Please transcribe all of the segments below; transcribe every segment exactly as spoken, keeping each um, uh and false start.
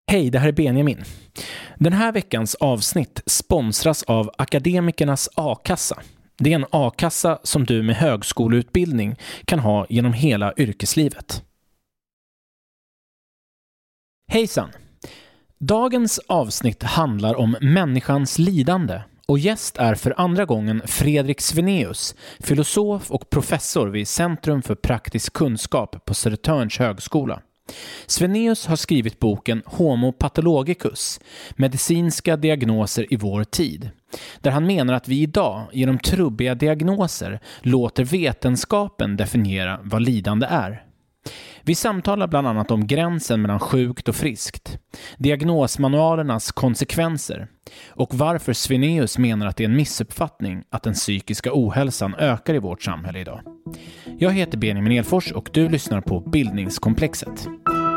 Hej, det här är Benjamin. Den här veckans avsnitt sponsras av Akademikernas A-kassa. Det är en A-kassa som du med högskoleutbildning kan ha genom hela yrkeslivet. Hejsan! Dagens avsnitt handlar om människans lidande och gäst är för andra gången Fredrik Svenaeus, filosof och professor vid Centrum för praktisk kunskap på Södertörns högskola. Svenaeus har skrivit boken Homo pathologicus, medicinska diagnoser i vår tid, där han menar att vi idag genom trubbiga diagnoser låter vetenskapen definiera vad lidande är. Vi samtalar bland annat om gränsen mellan sjukt och friskt, diagnosmanualernas konsekvenser och varför Svenaeus menar att det är en missuppfattning att den psykiska ohälsan ökar i vårt samhälle idag. Jag heter Benjamin Elfors och du lyssnar på Bildningskomplexet.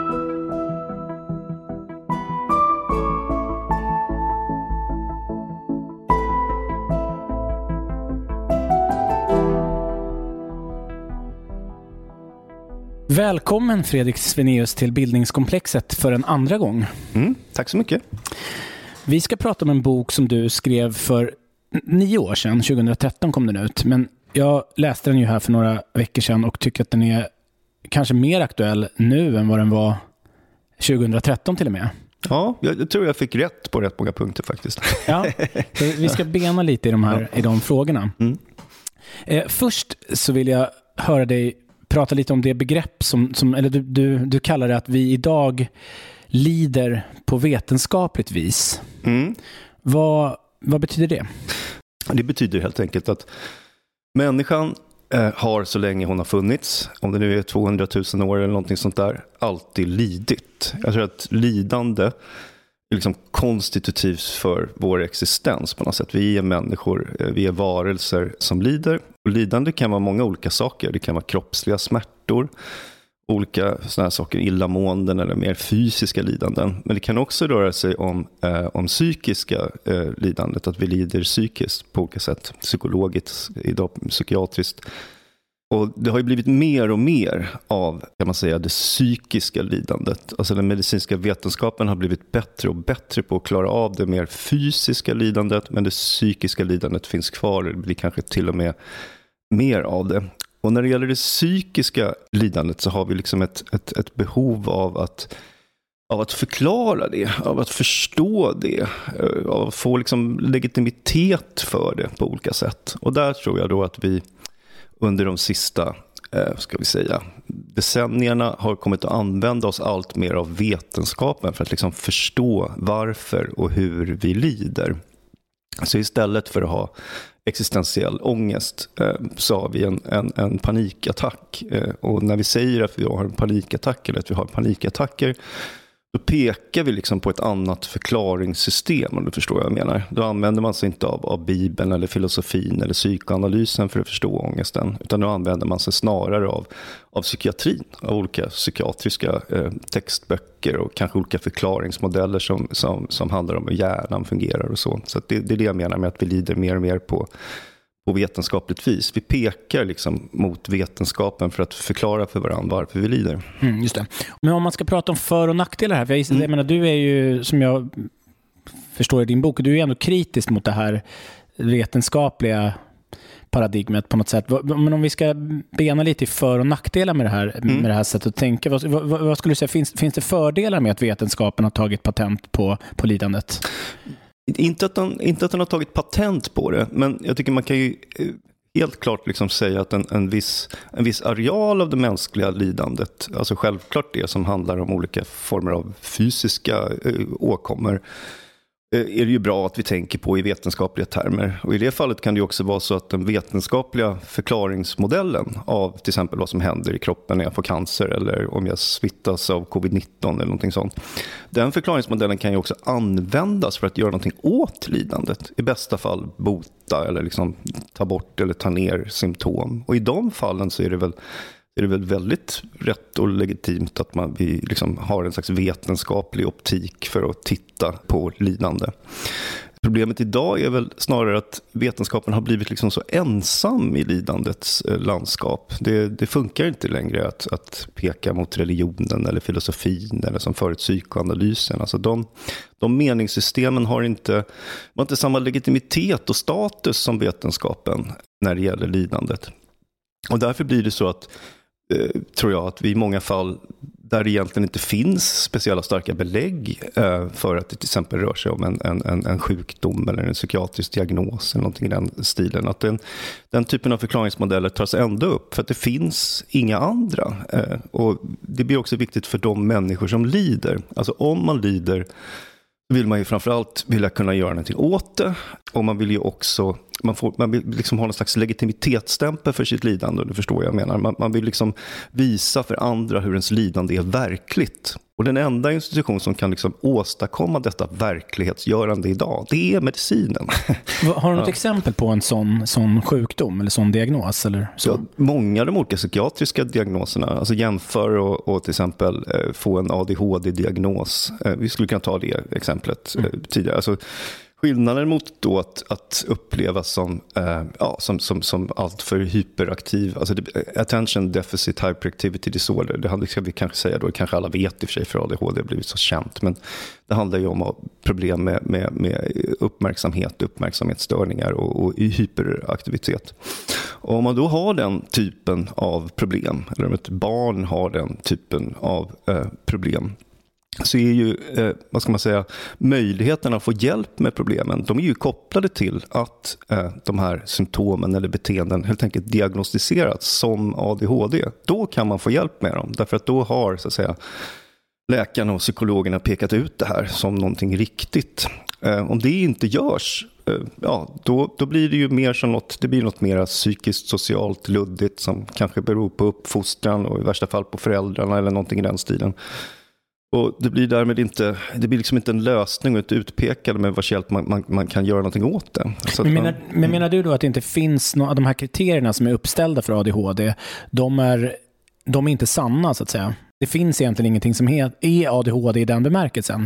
Välkommen Fredrik Svenaeus till Bildningskomplexet för en andra gång. Mm, tack så mycket. Vi ska prata om en bok som du skrev för nio år sedan, tjugohundratretton kom den ut. Men jag läste den ju här för några veckor sedan och tycker att den är kanske mer aktuell nu än vad den var tjugohundratretton till och med. Ja, jag tror jag fick rätt på rätt många punkter faktiskt. Ja, vi ska bena lite i de här i de frågorna. Mm. Eh, först så vill jag höra dig prata lite om det begrepp som, som eller du, du, du kallar det att vi idag lider på vetenskapligt vis. Mm. Vad, vad betyder det? Det betyder helt enkelt att människan eh, har så länge hon har funnits, om det nu är tvåhundratusen år eller någonting sånt där, alltid lidit. Jag tror att lidande är liksom konstitutivt för vår existens på något sätt. Vi är människor, vi är varelser som lider. Och lidande kan vara många olika saker. Det kan vara kroppsliga smärtor, olika såna här saker, illamåenden eller mer fysiska lidanden. Men det kan också röra sig om, eh, om psykiska eh, lidandet, att vi lider psykiskt på olika sätt, psykologiskt, idag psykiatriskt. Och det har ju blivit mer och mer av, kan man säga, det psykiska lidandet. Alltså den medicinska vetenskapen har blivit bättre och bättre på att klara av det mer fysiska lidandet. Men det psykiska lidandet finns kvar. Det blir kanske till och med mer av det. Och när det gäller det psykiska lidandet så har vi liksom ett, ett, ett behov av att, av att förklara det. Av att förstå det. Av att få liksom legitimitet för det på olika sätt. Och där tror jag då att vi under de sista, eh, ska vi säga, decennierna har kommit att använda oss allt mer av vetenskapen för att liksom förstå varför och hur vi lider. Så istället för att ha existentiell ångest eh, så har vi en, en, en panikattack. Eh, och när vi säger att vi har en panikattack eller att vi har panikattacker, då pekar vi liksom på ett annat förklaringssystem, om du förstår vad jag menar. Då använder man sig inte av, av Bibeln eller filosofin eller psykoanalysen för att förstå ångesten. Utan då använder man sig snarare av, av psykiatrin, av olika psykiatriska eh, textböcker och kanske olika förklaringsmodeller som, som, som handlar om hur hjärnan fungerar och så. Så det, det är det jag menar med att vi lider mer och mer på på vetenskapligt vis. Vi pekar liksom mot vetenskapen för att förklara för varandra varför vi lider. Mm, just det. Men om man ska prata om för- och nackdelar här, för jag, mm. jag menar, du är ju, som jag förstår i din bok, du är ändå kritisk mot det här vetenskapliga paradigmet på något sätt. Men om vi ska bena lite i för- och nackdelar med det här, mm. med det här sättet att tänka, vad, vad, vad skulle du säga, finns, finns det fördelar med att vetenskapen har tagit patent på, på lidandet? Inte att, den, inte att den har tagit patent på det, men jag tycker man kan ju helt klart liksom säga att en, en, viss, en viss areal av det mänskliga lidandet, alltså självklart det som handlar om olika former av fysiska eh, åkommor, är det ju bra att vi tänker på i vetenskapliga termer. Och i det fallet kan det ju också vara så att den vetenskapliga förklaringsmodellen av till exempel vad som händer i kroppen när jag får cancer eller om jag smittas av covid nitton eller någonting sånt. Den förklaringsmodellen kan ju också användas för att göra någonting åt lidandet. I bästa fall bota eller liksom ta bort eller ta ner symptom. Och i de fallen så är det väl är det väl väldigt rätt och legitimt att man, vi liksom har en slags vetenskaplig optik för att titta på lidande. Problemet idag är väl snarare att vetenskapen har blivit liksom så ensam i lidandets landskap. Det, det funkar inte längre att, att peka mot religionen eller filosofin eller som förut psykoanalysen. Alltså de, de meningssystemen har inte, har inte samma legitimitet och status som vetenskapen när det gäller lidandet. Och därför blir det så att, eh, tror jag, att vi i många fall där det egentligen inte finns speciella starka belägg eh, för att det till exempel rör sig om en, en, en sjukdom eller en psykiatrisk diagnos eller någonting i den stilen. Att den, den typen av förklaringsmodeller tas ändå upp för att det finns inga andra. Eh, och det blir också viktigt för de människor som lider. Alltså om man lider vill man ju framförallt vilja kunna göra någonting åt det. Och man vill ju också, man, får, man vill liksom ha en slags legitimitetsstämpel för sitt lidande, det förstår jag menar. Man, man vill liksom visa för andra hur ens lidande är verkligt. Och den enda institution som kan liksom åstadkomma detta verklighetsgörande idag, det är medicinen. Har du något ja. exempel på en sån, sån sjukdom eller sån diagnos? Eller så? Ja, många av de olika psykiatriska diagnoserna, alltså jämför och, och till exempel eh, få en A D H D-diagnos. Eh, vi skulle kunna ta det exemplet eh, tidigare. Alltså, skillnaden mot då att, att upplevas som, eh, ja, som, som, som allt för hyperaktiv, alltså det, attention deficit hyperactivity disorder, det ska vi kanske säga då, kanske alla vet i och för sig för A D H D har blivit så känt, men det handlar ju om problem med, med, med uppmärksamhet, uppmärksamhetsstörningar och, och hyperaktivitet. Och om man då har den typen av problem, eller om ett barn har den typen av eh, problem, så är ju, eh, vad ska man säga, möjligheterna att få hjälp med problemen, de är ju kopplade till att eh, de här symptomen eller beteenden helt enkelt diagnostiserats som A D H D. Då kan man få hjälp med dem, därför att då har, så att säga, läkarna och psykologerna pekat ut det här som någonting riktigt. Eh, om det inte görs, eh, ja, då, då blir det ju mer som något, det blir något mer psykiskt, socialt, luddigt som kanske beror på uppfostran och i värsta fall på föräldrarna eller någonting i den stilen. Och det blir därmed inte, det blir liksom inte en lösning och ett utpekande med vars hjälp man, man, man kan göra någonting åt det. Så men, menar, man, men menar du då att det inte finns några av de här kriterierna som är uppställda för A D H D, de är, de är inte sanna så att säga? Det finns egentligen ingenting som är A D H D i den bemärkelsen?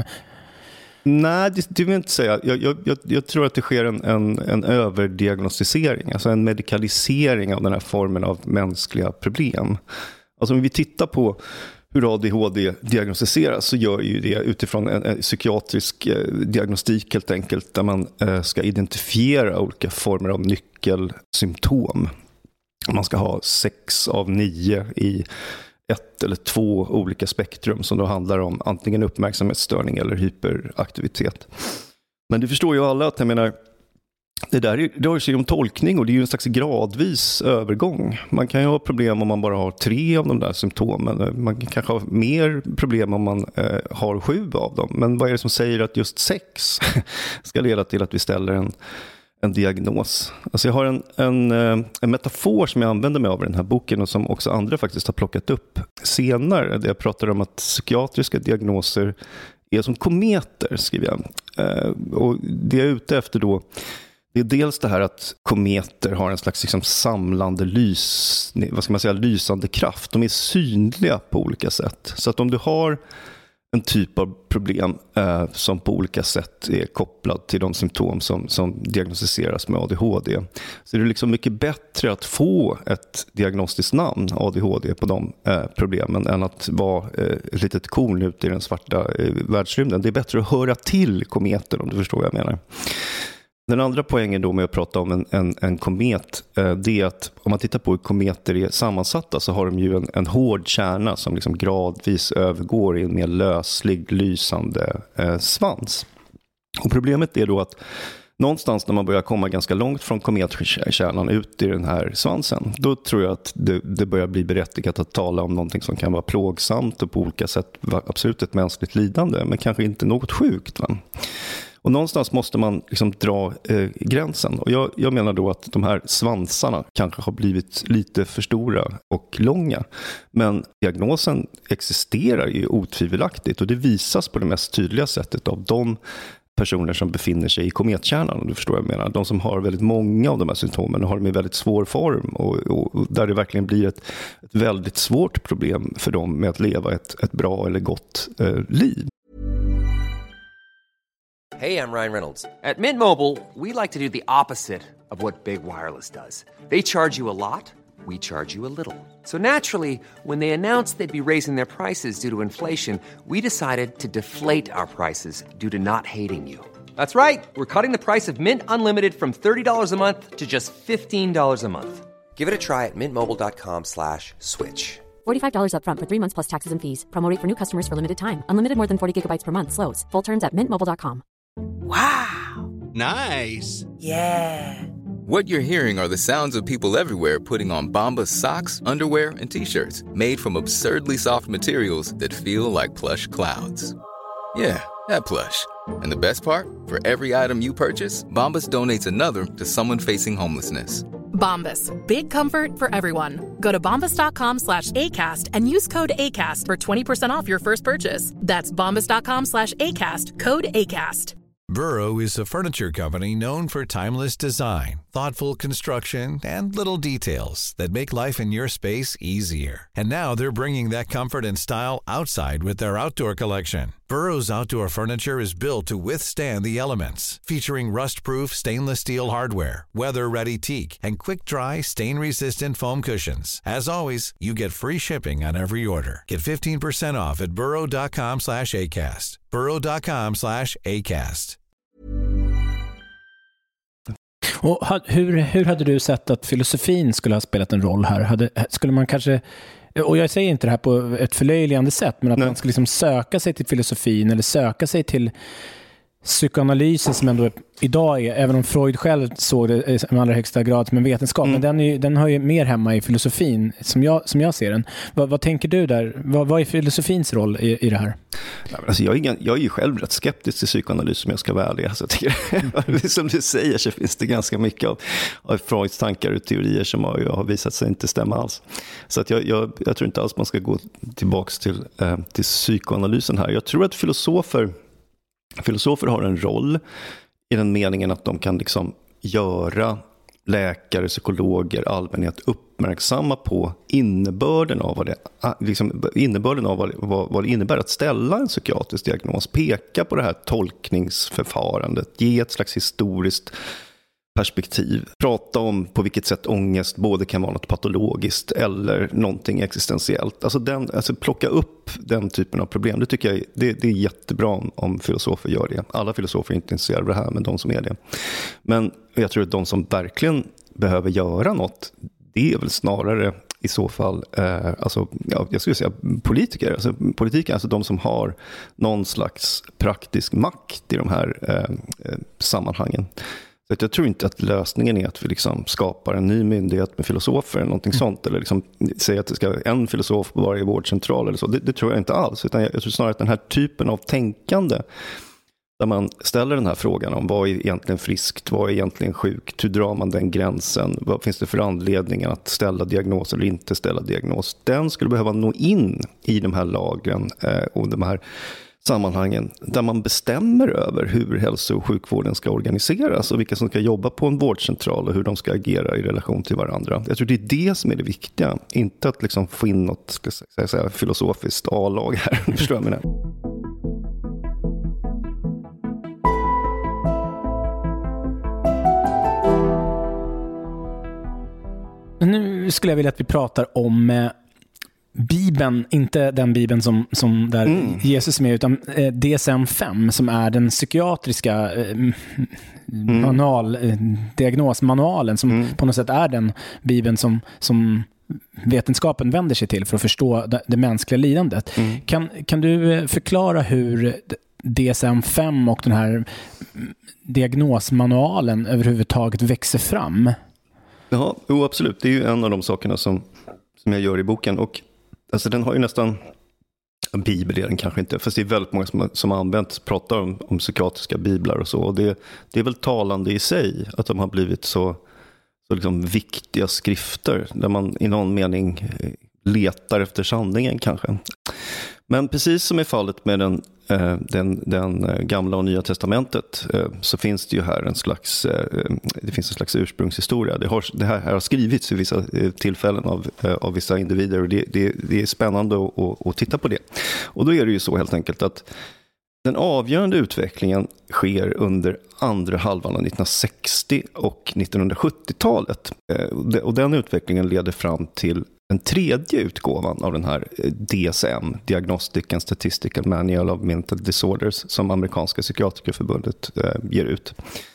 Nej, det, det vill jag inte säga. Jag, jag, jag, jag tror att det sker en, en, en överdiagnostisering, alltså en medikalisering av den här formen av mänskliga problem. Alltså om vi tittar på hur A D H D diagnostiseras, så gör ju det utifrån en, en psykiatrisk eh, diagnostik helt enkelt, där man eh, ska identifiera olika former av nyckelsymptom. Man ska ha sex av nio i ett eller två olika spektrum som då handlar om antingen uppmärksamhetsstörning eller hyperaktivitet. Men det förstår ju alla att jag menar, det där är, det rör sig om tolkning och det är ju en slags gradvis övergång. Man kan ju ha problem om man bara har tre av de där symptomen. Man kan kanske ha mer problem om man eh, har sju av dem. Men vad är det som säger att just sex ska leda till att vi ställer en, en diagnos? Alltså jag har en, en, en metafor som jag använder mig av i den här boken och som också andra faktiskt har plockat upp senare. Där jag pratar om att psykiatriska diagnoser är som kometer, skriver jag. Eh, och det jag är ute efter då, det är dels det här att kometer har en slags liksom samlande lys, vad ska man säga, lysande kraft. De är synliga på olika sätt. Så att om du har en typ av problem eh, som på olika sätt är kopplad till de symptom som, som diagnostiseras med A D H D, så är det liksom mycket bättre att få ett diagnostiskt namn, A D H D, på de eh, problemen än att vara eh, ett litet korn ute i den svarta eh, världsrymden. Det är bättre att höra till kometen, om du förstår vad jag menar. Den andra poängen då med att prata om en, en, en komet, eh, det är att om man tittar på hur kometer är sammansatta, så har de ju en, en hård kärna som liksom gradvis övergår i en mer löslig, lysande eh, svans. Och problemet är då att någonstans när man börjar komma ganska långt från kometkärnan ut i den här svansen, då tror jag att det, det börjar bli berättigat att tala om någonting som kan vara plågsamt och på olika sätt absolut ett mänskligt lidande, men kanske inte något sjukt, va? Och någonstans måste man liksom dra eh, gränsen. Och jag, jag menar då att de här svansarna kanske har blivit lite för stora och långa. Men diagnosen existerar ju otvivelaktigt, och det visas på det mest tydliga sättet av de personer som befinner sig i kometkärnan, om du förstår vad jag menar. De som har väldigt många av de här symptomen har de i väldigt svår form, och, och, och där det verkligen blir ett, ett väldigt svårt problem för dem med att leva ett, ett bra eller gott eh, liv. Hey, I'm Ryan Reynolds. At Mint Mobile, we like to do the opposite of what Big Wireless does. They charge you a lot, we charge you a little. So naturally, when they announced they'd be raising their prices due to inflation, we decided to deflate our prices due to not hating you. That's right. We're cutting the price of Mint Unlimited from thirty dollars a month to just fifteen dollars a month. Give it a try at mintmobile.com slash switch. forty-five dollars up front for three months plus taxes and fees. Promo rate for new customers for limited time. Unlimited more than forty gigabytes per month slows. Full terms at mint mobile dot com. Wow. Nice. Yeah. What you're hearing are the sounds of people everywhere putting on Bombas socks, underwear, and T-shirts made from absurdly soft materials that feel like plush clouds. Yeah, that plush. And the best part? For every item you purchase, Bombas donates another to someone facing homelessness. Bombas. Big comfort for everyone. Go to bombas.com slash ACAST and use code ACAST for twenty percent off your first purchase. That's bombas.com slash ACAST. Code ACAST. Burrow is a furniture company known for timeless design, thoughtful construction, and little details that make life in your space easier. And now they're bringing that comfort and style outside with their outdoor collection. Burrow's outdoor furniture is built to withstand the elements, featuring rust-proof stainless steel hardware, weather-ready teak, and quick-dry, stain-resistant foam cushions. As always, you get free shipping on every order. Get fifteen percent off at burrow.com slash ACAST. burrow.com slash ACAST. Och hur, hur hade du sett att filosofin skulle ha spelat en roll här? Hade, skulle man kanske, och jag säger inte det här på ett förlöjligande sätt, men att Nej. man ska liksom söka sig till filosofin eller söka sig till psykoanalysen som ändå idag är, även om Freud själv såg det i allra högsta grad som en vetenskap, mm. men den, är, den har ju mer hemma i filosofin som jag, som jag ser den. Vad, vad tänker du där? Vad, vad är filosofins roll i, i det här? Ja, alltså jag, är ingen, jag är ju själv rätt skeptisk till psykoanalys som jag ska vara ärlig. Alltså jag tycker, som du säger så finns det ganska mycket av, av Freuds tankar och teorier som har, har visat sig inte stämma alls. Så att jag, jag, jag tror inte alls man ska gå tillbaka till, eh, till psykoanalysen här. Jag tror att filosofer Filosofer har en roll i den meningen att de kan liksom göra läkare, psykologer, allmänhet uppmärksamma på innebörden av vad det, liksom, innebörden av vad, vad, vad det innebär att ställa en psykiatrisk diagnos, peka på det här tolkningsförfarandet, ge ett slags historiskt perspektiv, prata om på vilket sätt ångest både kan vara något patologiskt eller någonting existentiellt. Alltså, den, alltså plocka upp den typen av problem, det tycker jag det, det är jättebra om, om filosofer gör det. Alla filosofer är inte intresserade av det här, men de som är det. Men jag tror att de som verkligen behöver göra något, det är väl snarare i så fall, eh, alltså, ja, jag skulle säga politiker, alltså politiker, alltså de som har någon slags praktisk makt i de här eh, sammanhangen. Så att jag tror inte att lösningen är att vi liksom skapar en ny myndighet med filosofer eller någonting mm. sånt. Eller liksom säga att det ska vara en filosof på varje vårdcentral eller så. Det, det tror jag inte alls. Utan jag, jag tror snarare att den här typen av tänkande där man ställer den här frågan om vad är egentligen friskt, vad är egentligen sjukt, hur drar man den gränsen, vad finns det för anledningar att ställa diagnos eller inte ställa diagnos. Den skulle behöva nå in i de här lagren eh, och de här sammanhangen där man bestämmer över hur hälso- och sjukvården ska organiseras och vilka som ska jobba på en vårdcentral och hur de ska agera i relation till varandra. Jag tror det är det som är det viktiga, inte att liksom få in något ska jag säga, filosofiskt A-lag här. Förstår jag menar. Nu skulle jag vilja att vi pratar om eh, Bibeln, inte den Bibeln som, som där mm. Jesus är med, utan eh, D S M fem som är den psykiatriska eh, mm. manual, eh, diagnosmanualen som mm. på något sätt är den Bibeln som, som vetenskapen vänder sig till för att förstå det, det mänskliga lidandet. Mm. Kan, kan du förklara hur D S M fem och den här diagnosmanualen överhuvudtaget växer fram? Ja, jo, absolut. Det är ju en av de sakerna som, som jag gör i boken. Och alltså, den har ju nästan... Bibel är den kanske inte. Fast det är väldigt många som, som har använt, pratar om, om psykiatriska biblar och så. Och det, det är väl talande i sig att de har blivit så, så liksom viktiga skrifter. Där man i någon mening letar efter sanningen kanske. Men precis som i fallet med den, den, den gamla och nya testamentet så finns det ju här en slags, det finns en slags ursprungshistoria. Det, har, det här har skrivits vid vissa tillfällen av, av vissa individer och det, det, det är spännande att, att, att titta på det. Och då är det ju så helt enkelt att Den avgörande utvecklingen sker under andra halvan av nittonhundrasextio och nittonhundrasjuttiotalet. Och den utvecklingen leder fram till den tredje utgåvan av den här D S M, Diagnostic and Statistical Manual of Mental Disorders, som amerikanska psykiatrikerförbundet ger ut.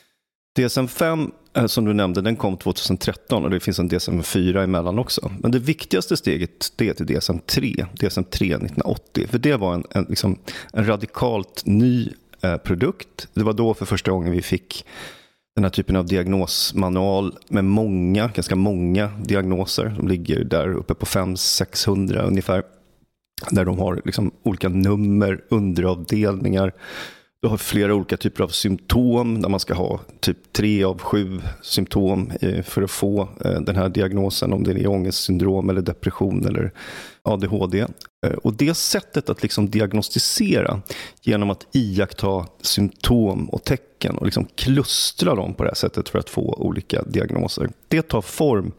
D S M fem, som du nämnde, den kom tjugohundratretton och det finns en D S M fyra emellan också. Men det viktigaste steget, det är till D S M tre, D S M tre nittonhundraåttio. För det var en, en, liksom, en radikalt ny eh, produkt. Det var då för första gången vi fick den här typen av diagnosmanual med många, ganska många diagnoser. De ligger där uppe på fem till sexhundra ungefär. Där de har liksom olika nummer, underavdelningar. Du har flera olika typer av symptom där man ska ha typ tre av sju symptom för att få den här diagnosen, om det är ångestsyndrom eller depression eller A D H D. Och det sättet att liksom diagnostisera genom att iaktta symptom och tecken och liksom klustra dem på det här sättet för att få olika diagnoser. Det tar form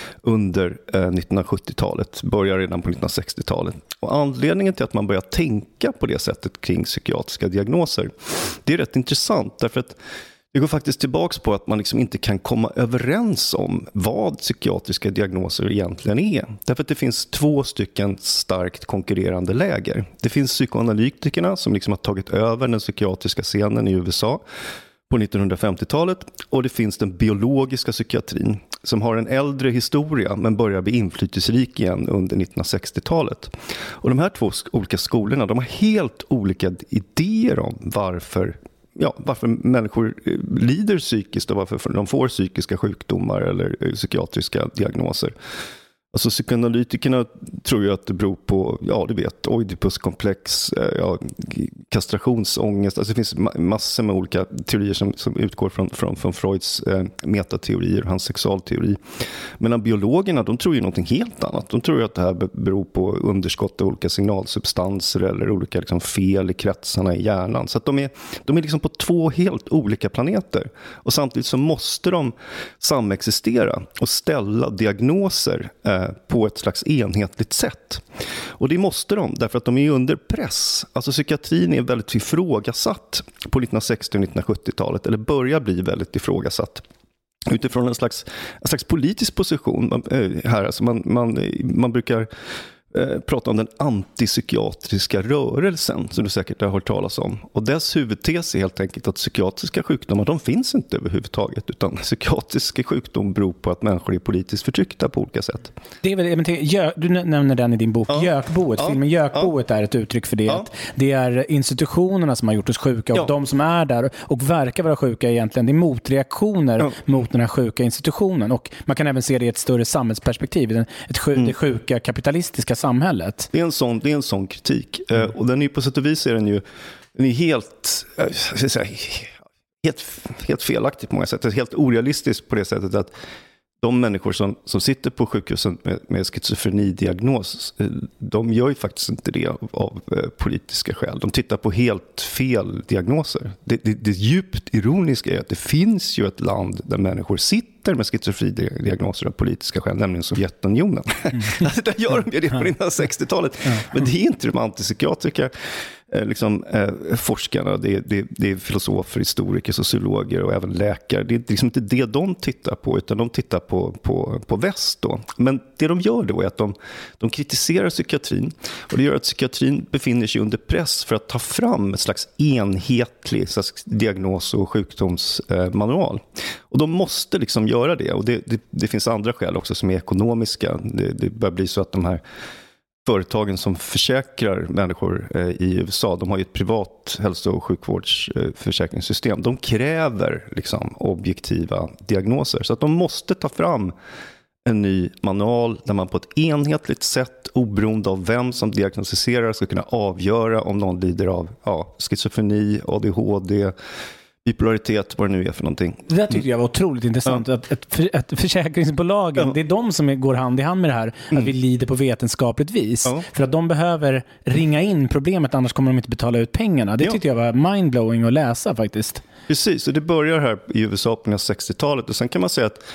under nittonhundrasjuttiotalet, börjar redan på nittonhundrasextiotalet. Och anledningen till att man börjar tänka på det sättet kring psykiatriska diagnoser, det är rätt intressant därför att det går faktiskt tillbaka på att man liksom inte kan komma överens om vad psykiatriska diagnoser egentligen är. Därför att det finns två stycken starkt konkurrerande läger. Det finns psykoanalytikerna som liksom har tagit över den psykiatriska scenen i U S A på nittonhundrafemtiotalet. Och det finns den biologiska psykiatrin som har en äldre historia men börjar bli inflytelserik igen under nittonhundrasextiotalet. Och de här två olika skolorna, de har helt olika idéer om varför Ja, varför människor lider psykiskt och varför de får psykiska sjukdomar eller psykiatriska diagnoser. Alltså psykoanalytikerna tror ju att det beror på, ja du vet, Oidipuskomplex, ja, kastrationsångest. Alltså det finns massor med olika teorier som, som utgår från, från, från Freuds eh, metateorier och hans sexualteori. Men biologerna, de tror ju någonting helt annat. De tror ju att det här beror på underskott av olika signalsubstanser eller olika liksom, fel i kretsarna i hjärnan. Så att de är, de är liksom på två helt olika planeter. Och samtidigt så måste de samexistera och ställa diagnoser eh, på ett slags enhetligt sätt. Och det måste de, därför att de är under press. Alltså psykiatrin är väldigt ifrågasatt på nittonhundrasextio- och nittonhundrasjuttiotalet, eller börjar bli väldigt ifrågasatt utifrån en slags, en slags politisk position. Här, alltså man, man, man brukar eh, prata om den antipsykiatriska rörelsen, som du säkert har hört talas om. Och dess huvudtes är helt enkelt att psykiatriska sjukdomar, de finns inte överhuvudtaget, utan psykiatriska sjukdom beror på att människor är politiskt förtryckta på olika sätt. Det är väl, men, Jö, du nämner den i din bok, ja. Gökboet. Ja. Filmen Gökboet ja. är ett uttryck för det. Ja. Att det är institutionerna som har gjort oss sjuka och ja. de som är där och verkar vara sjuka egentligen, det är motreaktioner ja. mot den här sjuka institutionen. Och man kan även se det i ett större samhällsperspektiv, ett sjuk, mm. det sjuka kapitalistiska samhället. Det är en sån, det är en sån kritik. Mm. Och den är på sätt och vis är den ju den är helt, jag ska säga, helt, helt felaktig på många sätt. Helt orealistiskt på det sättet att de människor som, som sitter på sjukhusen med, med schizofrenidiagnos, de gör ju faktiskt inte det av, av eh, politiska skäl. De tittar på helt fel diagnoser. Det, det, det djupt ironiska är att det finns ju ett land där människor sitter med schizofrenidiagnoser av politiska skäl, nämligen Sovjetunionen. Mm. Alltså, där gör de ju det på nittonhundrasextiotalet. Men det är inte de antipsykiatriska liksom, eh, forskarna, det är, det, det är filosofer, historiker, sociologer och även läkare. Det är liksom inte det de tittar på, utan de tittar på, på, på väst då. Men det de gör då är att de, de kritiserar psykiatrin, och det gör att psykiatrin befinner sig under press för att ta fram ett slags enhetlig slags diagnos- och sjukdomsmanual. Och de måste liksom göra det, och det, det, det finns andra skäl också som är ekonomiska. Det, det börjar bli så att de här företagen som försäkrar människor eh, i U S A, de har ju ett privat hälso- och sjukvårdsförsäkringssystem. De kräver liksom objektiva diagnoser, så att de måste ta fram en ny manual där man på ett enhetligt sätt, oberoende av vem som diagnostiserar, ska kunna avgöra om någon lider av ja, schizofreni, A D H D, bipolaritet, vad det nu är för någonting. Det där tyckte jag var otroligt intressant. Ja. Att, att, för, att försäkringsbolagen, ja. det är de som går hand i hand med det här, mm. att vi lider på vetenskapligt vis. Ja. För att de behöver ringa in problemet, annars kommer de inte betala ut pengarna. Det ja. tyckte jag var mindblowing att läsa faktiskt. Precis, och det börjar här i U S A på sextiotalet, och sen kan man säga att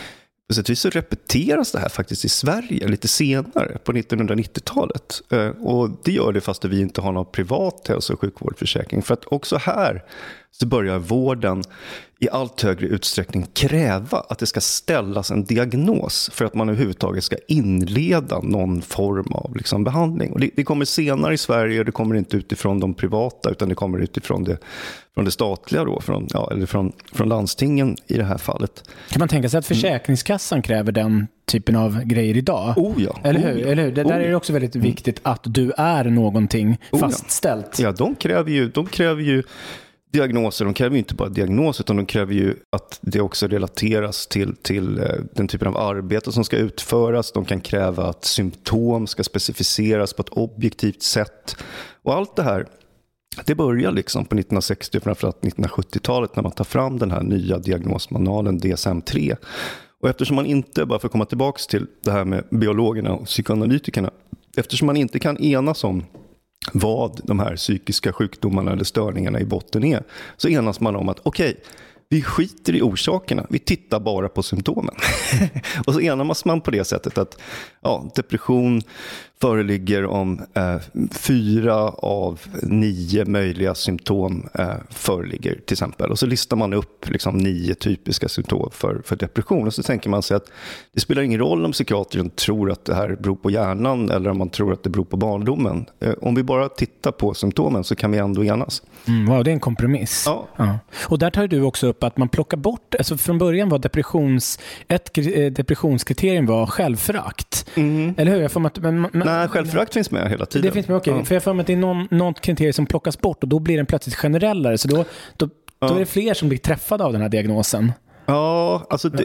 på sätt och vis så repeteras det här faktiskt i Sverige lite senare på nittonhundranittiotalet. Och det gör det fast att vi inte har någon privat hälso- och sjukvårdsförsäkring. För att också här så börjar vården i allt högre utsträckning kräva att det ska ställas en diagnos för att man överhuvudtaget ska inleda någon form av liksom behandling. Och det, det kommer senare i Sverige, det kommer inte utifrån de privata utan det kommer utifrån det, från det statliga då, från, ja, eller från, från landstingen i det här fallet. Kan man tänka sig att Försäkringskassan kräver den typen av grejer idag? Oh ja. Eller hur? Oh ja. Eller hur? Det oh där ja. är det också väldigt viktigt att du är någonting oh fastställt. Ja, ja de, kräver ju, de kräver ju diagnoser. De kräver ju inte bara diagnoser utan de kräver ju att det också relateras till, till den typen av arbete som ska utföras. De kan kräva att symptom ska specificeras på ett objektivt sätt. Och allt det här, det börjar liksom på nittonhundrasextio och framförallt nittonhundrasjuttiotalet när man tar fram den här nya diagnosmanualen D S M tre. Och eftersom man inte, bara för att komma tillbaka till det här med biologerna och psykoanalytikerna, eftersom man inte kan enas om vad de här psykiska sjukdomarna eller störningarna i botten är, så enas man om att okej, okay, vi skiter i orsakerna, vi tittar bara på symptomen. Och så enas man på det sättet att ja, depression föreligger om eh, fyra av nio möjliga symptom eh, föreligger till exempel. Och så listar man upp liksom, nio typiska symptom för, för depression. Och så tänker man sig att det spelar ingen roll om psykiatrin tror att det här beror på hjärnan eller om man tror att det beror på barndomen. Eh, om vi bara tittar på symptomen så kan vi ändå enas. Mm, wow, det är en kompromiss. Ja. Ja. Och där tar du också upp att man plockar bort, alltså från början var depressions, ett depressionskriterium var självförakt. Mm. Eller hur? Jag får att, men, men, Nej, självförakt finns med hela tiden. Det finns med, okej. Okay. Ja. För jag får med att det är någon, något kriterium som plockas bort och då blir den plötsligt generellare. Så då, då, då ja. är det fler som blir träffade av den här diagnosen. Ja, alltså det,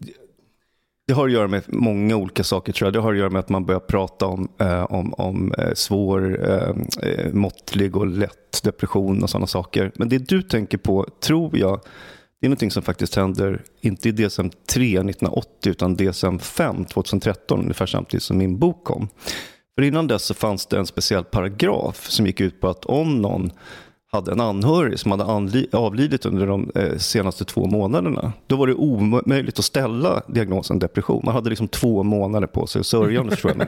det har att göra med många olika saker tror jag. Det har att göra med att man börjar prata om, eh, om, om eh, svår, eh, måttlig och lätt depression och sådana saker. Men det du tänker på, tror jag, det är någonting som faktiskt händer inte i D S M tre nittonhundraåttio utan D S M fem tjugohundratretton, ungefär samtidigt som min bok kom. För innan dess så fanns det en speciell paragraf som gick ut på att om någon hade en anhörig som hade anli- avlidit under de eh, senaste två månaderna, då var det omöjligt att ställa diagnosen depression. Man hade liksom två månader på sig att sörja, tror jag med.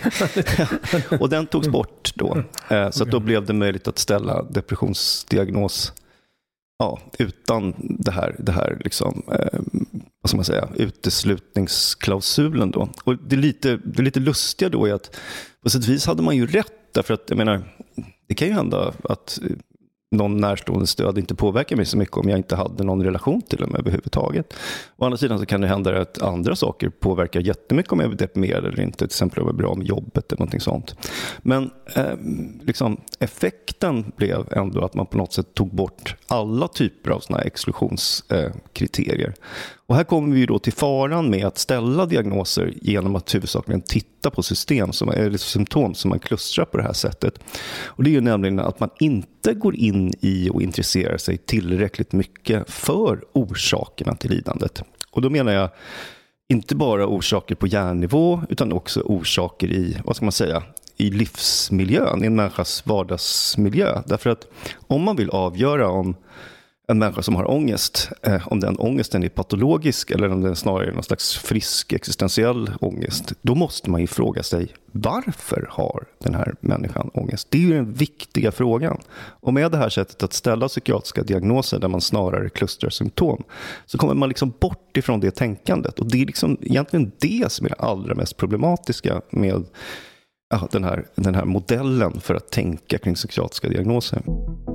Och den togs bort då. Eh, så att då blev det möjligt att ställa depressionsdiagnos ja, utan det här, det här liksom, eh, vad ska man säga, uteslutningsklausulen då. Och det är lite, det är lite lustiga då är att på sätt och vis hade man ju rätt därför att jag menar, det kan ju hända att någon närstående stöd inte påverkar mig så mycket om jag inte hade någon relation till dem överhuvudtaget. Å andra sidan så kan det hända att andra saker påverkar jättemycket om jag är deprimerad eller inte, till exempel om jag är bra med jobbet eller någonting sånt. Men eh, liksom, effekten blev ändå att man på något sätt tog bort alla typer av såna här exklusionskriterier. Eh, Och här kommer vi då till faran med att ställa diagnoser genom att huvudsakligen titta på system som, eller symptom som man klustrar på det här sättet. Och det är ju nämligen att man inte går in i och intresserar sig tillräckligt mycket för orsakerna till lidandet. Och då menar jag inte bara orsaker på hjärnnivå utan också orsaker i, vad ska man säga, i livsmiljön, i en människas vardagsmiljö. Därför att om man vill avgöra om en människa som har ångest, eh, om den ångesten är patologisk eller om den snarare är någon slags frisk existentiell ångest, då måste man ju fråga sig varför har den här människan ångest? Det är ju den viktiga frågan. Och med det här sättet att ställa psykiatriska diagnoser där man snarare klustrar symptom så kommer man liksom bort ifrån det tänkandet. Och det är liksom egentligen det som är det allra mest problematiska med ja, den här, den här modellen för att tänka kring psykiatriska diagnoser.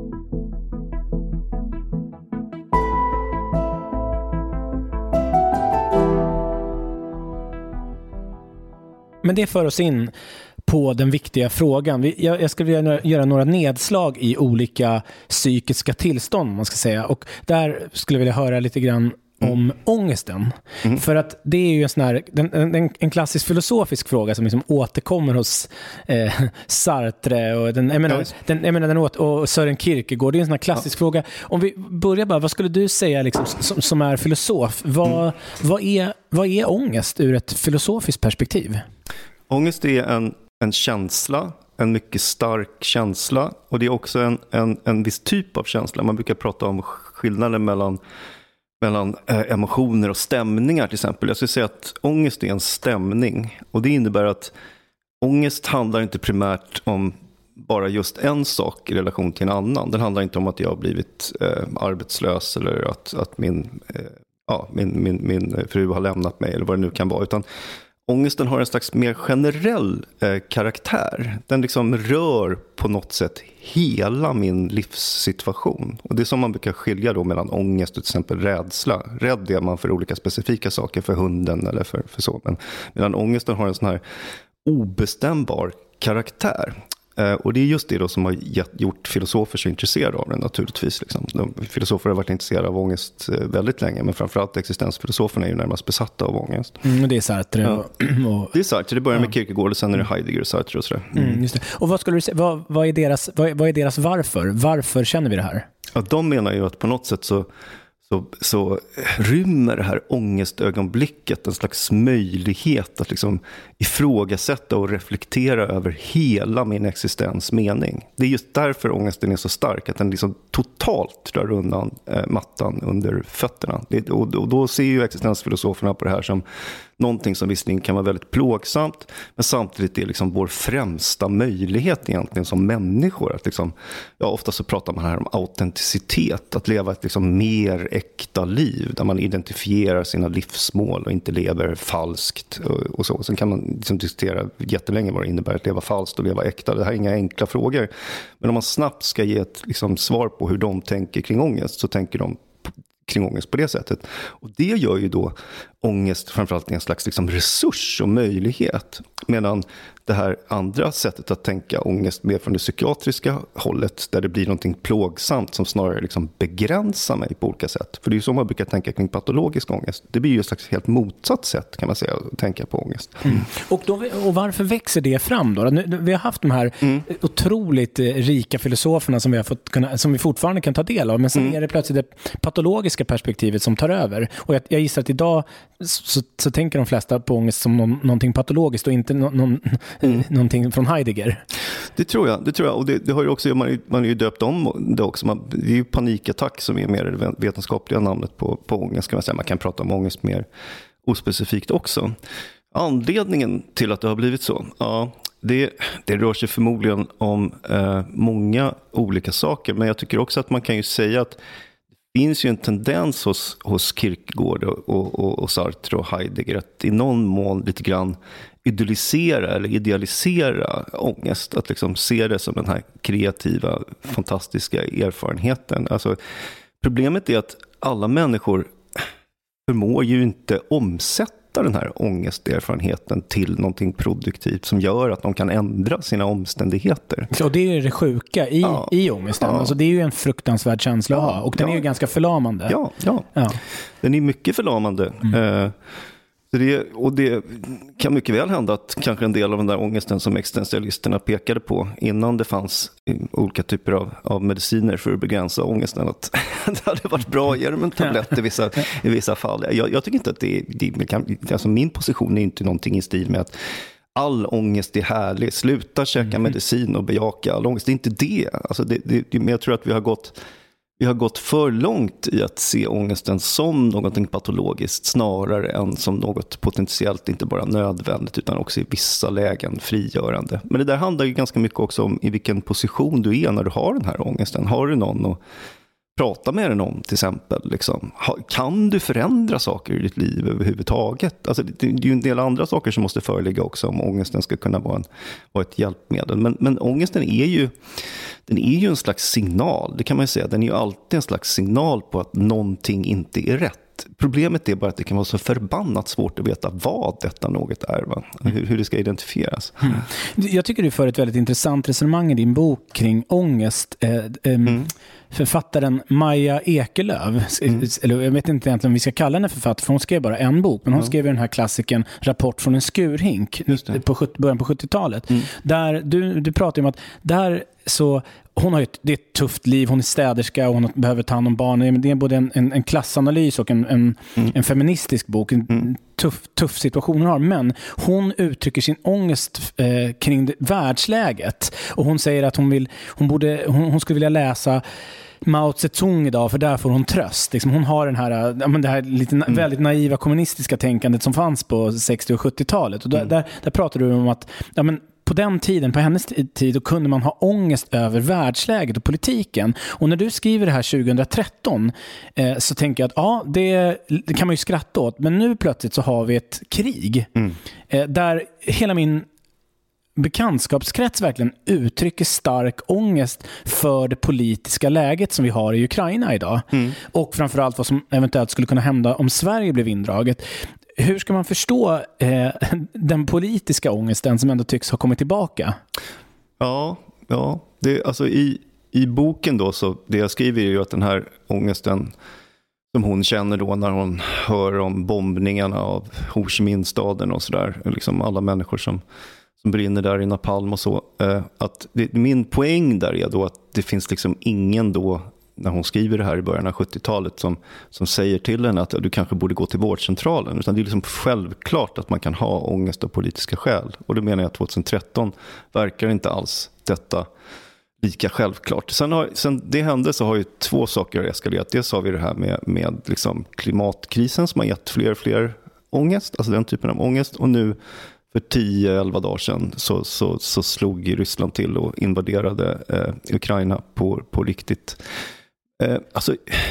Men det för oss in på den viktiga frågan. Vi, jag, jag skulle vilja göra några nedslag i olika psykiska tillstånd, man ska säga. Och där skulle jag vilja höra lite grann om mm. ångesten. Mm. För att det är ju en sån här, en, en, en klassisk filosofisk fråga som liksom återkommer hos eh, Sartre och den, jag menar, den, jag menar, den åt, och Søren Kierkegaard. Det är en sån här klassisk ja. fråga. Om vi börjar bara, vad skulle du säga liksom, som, som är filosof? Vad, mm. vad, är, vad är ångest ur ett filosofiskt perspektiv? Ångest är en, en känsla, en mycket stark känsla. Och det är också en, en, en viss typ av känsla. Man brukar prata om skillnaden mellan mellan eh, emotioner och stämningar till exempel. Jag skulle säga att ångest är en stämning, och det innebär att ångest handlar inte primärt om bara just en sak i relation till en annan. Den handlar inte om att jag har blivit eh, arbetslös eller att, att min, eh, ja, min, min, min fru har lämnat mig eller vad det nu kan vara, utan ångesten har en slags mer generell eh, karaktär. Den liksom rör på något sätt hela min livssituation. Och det är som man brukar skilja då mellan ångest och till exempel rädsla. Rädd är man för olika specifika saker, för hunden eller för, för så. Men medan ångesten har en sån här obestämbar karaktär. Eh, och det är just det då som har gett, gjort filosofer så intresserade av den naturligtvis. Liksom. De, filosofer har varit intresserade av ångest eh, väldigt länge, men framförallt existensfilosoferna är ju närmast besatta av ångest. Mm, det är Sartre. Ja. Och, och, det är Sartre, det börjar med ja. Kierkegaard och sen är det Heidegger och Sartre och sådär. Mm. Mm, just det. Och vad skulle du säga, vad, vad, är deras, vad, vad är deras varför? Varför känner vi det här? Ja, de menar ju att på något sätt så Så, så rymmer det här ångestögonblicket en slags möjlighet att liksom ifrågasätta och reflektera över hela min existens mening. Det är just därför ångesten är så stark, att den liksom totalt drar undan eh, mattan under fötterna. Det, och, och då ser ju existensfilosoferna på det här som någonting som visserligen kan vara väldigt plågsamt, men samtidigt är liksom vår främsta möjlighet egentligen som människor. Att liksom, ja, ofta så pratar man här om autenticitet, att leva ett liksom mer äkta liv där man identifierar sina livsmål och inte lever falskt och, och så. Sen kan man liksom diskutera jättelänge vad det innebär att leva falskt och leva äkta. Det här är inga enkla frågor. Men om man snabbt ska ge ett liksom svar på hur de tänker kring ångest, så tänker de kring ångest på det sättet. Och det gör ju då ångest framförallt en slags liksom resurs och möjlighet. Medan det här andra sättet att tänka ångest mer från det psykiatriska hållet, där det blir någonting plågsamt som snarare liksom begränsar mig på olika sätt. För det är ju så man brukar tänka kring patologisk ångest. Det blir ju ett slags helt motsatt sätt, kan man säga, att tänka på ångest. Mm. Och, då, och varför växer det fram då? Nu, vi har haft de här mm. otroligt rika filosoferna som vi, har fått kunna, som vi fortfarande kan ta del av, men sen mm. är det plötsligt det patologiska perspektivet som tar över. Och jag, jag gissar att idag så, så tänker de flesta på ångest som någon, någonting patologiskt och inte no, någon, mm. någonting från Heidegger. Det tror jag, det tror jag. Och det, det har ju också, man, man är ju döpt om det också. Man, det är ju panikattack som är mer det vetenskapliga namnet på, på ångest, kan man säga. Man kan prata om ångest mer ospecifikt också. Anledningen till att det har blivit så, ja, det, det rör sig förmodligen om eh, många olika saker. Men jag tycker också att man kan ju säga att det finns ju en tendens hos, hos Kierkegaard och, och, och Sartre och Heidegger att i någon mån lite grann idealisera eller idealisera ångest. Att liksom se det som den här kreativa, fantastiska erfarenheten. Alltså, problemet är att alla människor förmår ju inte omsätta den här ångesterfarenheten till någonting produktivt som gör att de kan ändra sina omständigheter. Så det är det sjuka i, ja. i ångesten. Ja. Alltså det är ju en fruktansvärd känsla att ha. Och den ja. är ju ganska förlamande. Ja, ja. ja. Den är mycket förlamande. Mm. Eh, så det, och det kan mycket väl hända att kanske en del av den där ångesten som existentialisterna pekade på innan det fanns olika typer av, av mediciner för att begränsa ångesten, att det hade varit bra att ge dem en tablett i vissa, i vissa fall. Jag, jag tycker inte att det, det kan, alltså min position är inte någonting i stil med att all ångest är härlig, sluta käka mm. medicin och bejaka all ångest. Det är inte det. Alltså det, det, men jag tror att vi har gått Vi har gått för långt i att se ångesten som något patologiskt snarare än som något potentiellt inte bara nödvändigt utan också i vissa lägen frigörande. Men det där handlar ju ganska mycket också om i vilken position du är när du har den här ångesten. Har du någon att prata med den om till exempel? Liksom? Kan du förändra saker i ditt liv överhuvudtaget? Alltså, det är ju en del andra saker som måste föreligga också om ångesten ska kunna vara, en, vara ett hjälpmedel. Men, men ångesten är ju Den är ju en slags signal, det kan man ju säga. Den är ju alltid en slags signal på att någonting inte är rätt. Problemet är bara att det kan vara så förbannat svårt att veta vad detta något är, va? Hur, hur det ska identifieras. Mm. Jag tycker du för ett väldigt intressant resonemang i din bok kring ångest. Eh, eh, mm. Författaren Maja Ekelöf, mm. eller jag vet inte egentligen om vi ska kalla henne författare, för hon skrev bara en bok, men hon mm. skrev den här klassiken Rapport från en skurhink på början på sjuttiotalet. Mm. Där du, du pratar om att där så hon har ju ett, det är ett tufft liv, hon är städerska och hon behöver ta hand om barn. Det är både en, en, en klassanalys och en, en, mm. en feministisk bok, en mm. tuff, tuff situation hon har. Men hon uttrycker sin ångest eh, kring det, världsläget. Och hon säger att hon, vill, hon, borde, hon, hon skulle vilja läsa Mao Zedong idag, för där får hon tröst. Liksom hon har den här, ja, men det här lite na- mm. väldigt naiva kommunistiska tänkandet som fanns på sextio- och sjuttiotalet. Och där, mm. där, där pratar du om att ja, men på den tiden, på hennes tid, då kunde man ha ångest över världsläget och politiken. Och när du skriver det här tjugohundratretton eh, så tänker jag att ja, det, det kan man ju skratta åt. Men nu plötsligt så har vi ett krig mm. eh, där hela min bekantskapskrets verkligen uttrycker stark ångest för det politiska läget som vi har i Ukraina idag. Mm. Och framförallt vad som eventuellt skulle kunna hända om Sverige blev indraget. Hur ska man förstå eh, den politiska ångesten som ändå tycks ha kommit tillbaka? Ja, ja. Det, alltså i, i boken då, så det jag skriver är ju att den här ångesten som hon känner då när hon hör om bombningarna av Ho Chi Minh-staden och sådär, liksom alla människor som som brinner där i Napalm och så, eh, att det, min poäng där är då att det finns liksom ingen då, när hon skriver det här i början av sjuttiotalet, som, som säger till henne att ja, du kanske borde gå till vårdcentralen, utan det är liksom självklart att man kan ha ångest av politiska skäl. Och det menar jag att tjugohundratretton verkar inte alls detta lika självklart. Sen, har, sen det hände så har ju två saker eskalerat. Dels har vi det här med, med liksom klimatkrisen som har gett fler och fler ångest, alltså den typen av ångest, och nu för tio elva dagar sedan så, så, så slog Ryssland till och invaderade eh, Ukraina på, på riktigt. Eh, alltså,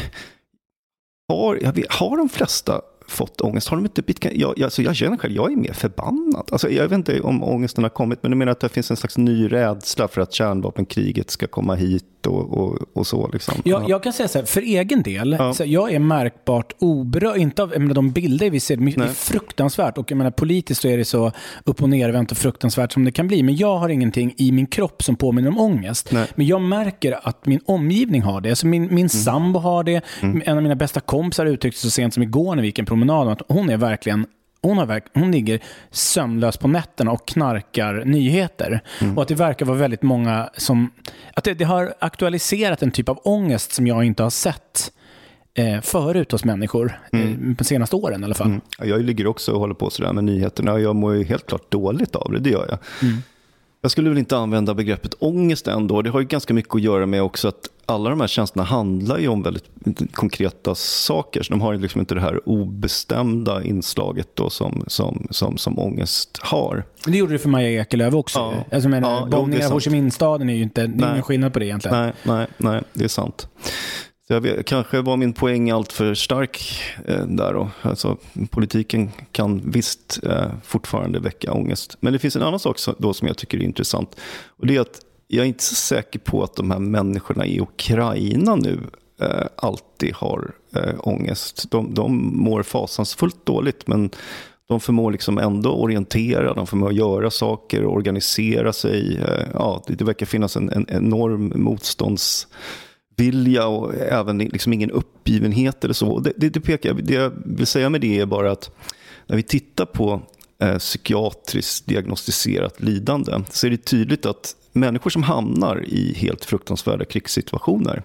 har, jag vet, har de flesta fått ångest? Har de inte blivit, jag, alltså jag känner själv, jag är mer förbannad. Alltså jag vet inte om ångesten har kommit, men jag menar att det finns en slags ny rädsla för att kärnvapenkriget ska komma hit och, och, och så. Liksom. Jag, jag kan säga så här, för egen del, ja. så jag är märkbart oberörd, inte av menar, de bilder vi ser, det är fruktansvärt, och jag menar, politiskt så är det så upp- och nervänt och fruktansvärt som det kan bli, men jag har ingenting i min kropp som påminner om ångest. Nej. Men jag märker att min omgivning har det, alltså min, min mm. sambo har det, mm. en av mina bästa kompisar uttryckte så sent som igår när vi gick en promenad att hon är verkligen Hon, har verk, hon ligger sömnlös på nätterna och knarkar nyheter. Mm. Och att det verkar vara väldigt många som... Att det, det har aktualiserat en typ av ångest som jag inte har sett eh, förut hos människor. Mm. Eh, på senaste åren i alla fall. Mm. Jag ligger också och håller på sådär med nyheterna. Och jag mår ju helt klart dåligt av det, det gör jag. Mm. Jag skulle väl inte använda begreppet ångest ändå. Det har ju ganska mycket att göra med också att alla de här tjänsterna handlar ju om väldigt konkreta saker. Så de har ju liksom inte det här obestämda inslaget då som, som, som, som ångest har. Det gjorde det för Maja Ekelöf också. Ja. Alltså, men, ja, bombningar av Ho Chi Minh-staden är ju inte, det är ingen skillnad på det egentligen. Nej, nej, nej, det är sant. Så jag vet, kanske var min poäng allt för stark eh, där då. Alltså, politiken kan visst eh, fortfarande väcka ångest. Men det finns en annan sak så, då som jag tycker är intressant. Och det är att jag är inte så säker på att de här människorna i Ukraina nu eh, alltid har eh, ångest. De, de mår fasansfullt dåligt, men de förmår liksom ändå orientera, de förmår göra saker och organisera sig. Eh, ja, det, det verkar finnas en, en enorm motstånds... vilja och även liksom ingen uppgivenhet eller så. Det, det, det, pekar, det jag vill säga med det är bara att när vi tittar på eh, psykiatriskt diagnostiserat lidande så är det tydligt att människor som hamnar i helt fruktansvärda krigssituationer,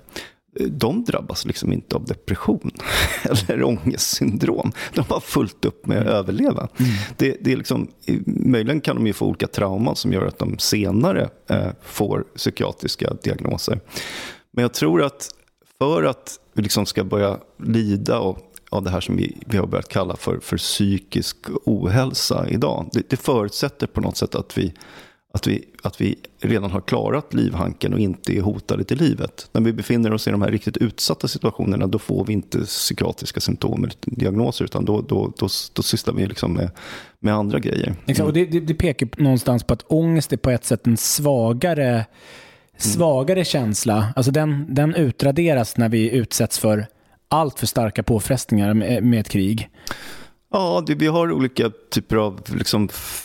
de drabbas liksom inte av depression eller ångestsyndrom. De har fullt upp med att mm. överleva. Mm. Det, det är liksom, möjligen kan de ju få olika trauman som gör att de senare eh, får psykiatriska diagnoser. Men jag tror att för att vi liksom ska börja lida av, av det här som vi, vi har börjat kalla för, för psykisk ohälsa idag, det, det förutsätter på något sätt att vi, att, vi, att vi redan har klarat livhanken och inte är hotade till livet. När vi befinner oss i de här riktigt utsatta situationerna, då får vi inte psykiatriska symptom eller diagnoser, utan då, då, då, då sysslar vi liksom med, med andra grejer. Exakt, och det, det, det pekar någonstans på att ångest är på ett sätt en svagare svagare mm. känsla. Alltså den, den utraderas när vi utsätts för allt för starka påfrestningar med, med ett krig. Ja, det, vi har olika typer av liksom,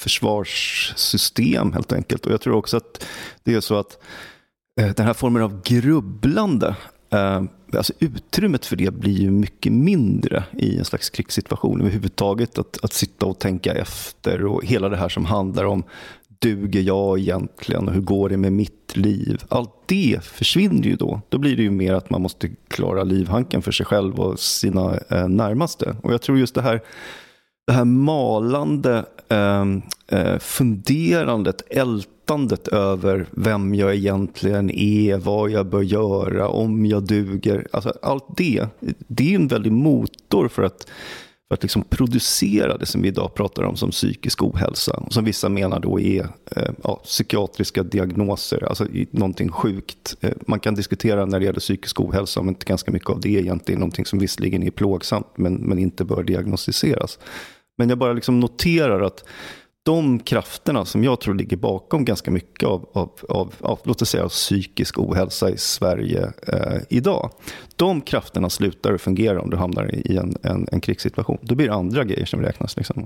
försvarssystem helt enkelt. Och jag tror också att det är så att eh, den här formen av grubblande, eh, alltså utrymmet för det blir ju mycket mindre i en slags krigssituation överhuvudtaget. Att, att sitta och tänka efter och hela det här som handlar om duger jag egentligen och hur går det med mitt liv? Allt det försvinner ju då. Då blir det ju mer att man måste klara livhanken för sig själv och sina eh, närmaste. Och jag tror just det här det här malande eh, eh, funderandet, ältandet över vem jag egentligen är, vad jag bör göra, om jag duger. Alltså allt det, det är en väldig motor för att, för att liksom producera det som vi idag pratar om som psykisk ohälsa. Som vissa menar då är eh, ja, psykiatriska diagnoser, alltså någonting sjukt. Eh, man kan diskutera när det gäller psykisk ohälsa, men inte ganska mycket av det är egentligen någonting som visserligen är plågsamt men, men inte bör diagnostiseras. Men jag bara liksom noterar att de krafterna som jag tror ligger bakom ganska mycket av, av, av, av låt oss säga, psykisk ohälsa i Sverige eh, idag. De krafterna slutar att fungera om du hamnar i en, en, en krigssituation. Då blir det andra grejer som räknas. Liksom.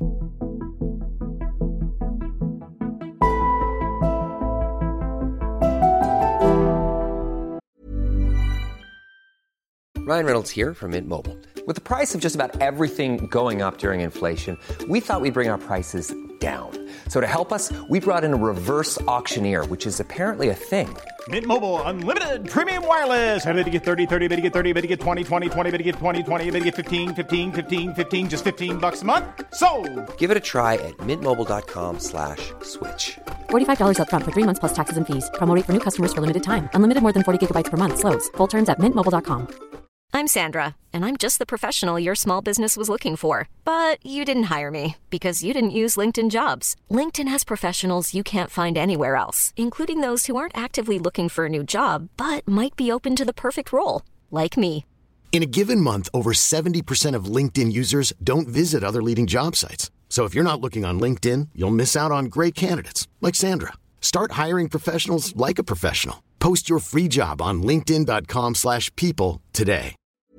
Ryan Reynolds here from Mint Mobile. With the price of just about everything going up during inflation, we thought we'd bring our prices down. So to help us, we brought in a reverse auctioneer, which is apparently a thing. Mint Mobile Unlimited Premium Wireless. How to get thirty, thirty, how to get thirty, how to get twenty, twenty, twenty, how to get twenty, twenty, how to get fifteen, fifteen, fifteen, fifteen, just fifteen bucks a month? Sold! Give it a try at mintmobile.com slash switch. forty-five dollars up front for three months plus taxes and fees. Promo rate for new customers for limited time. Unlimited more than forty gigabytes per month. Slows full terms at mint mobile dot com. I'm Sandra, and I'm just the professional your small business was looking for. But you didn't hire me because you didn't use LinkedIn Jobs. LinkedIn has professionals you can't find anywhere else, including those who aren't actively looking for a new job, but might be open to the perfect role, like me. In a given month, over seventy percent of LinkedIn users don't visit other leading job sites. So if you're not looking on LinkedIn, you'll miss out on great candidates, like Sandra. Start hiring professionals like a professional. Post your free job on linkedin dot com slash people today.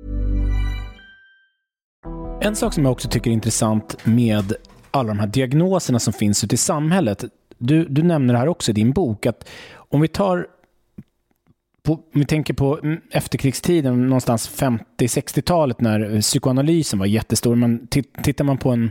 En sak som jag också tycker är intressant med alla de här diagnoserna som finns ute i samhället. Du, du nämner det här också i din bok, att om vi tar på, om vi tänker på efterkrigstiden, någonstans femtio-sextiotalet när psykoanalysen var jättestor. Men tittar man på en,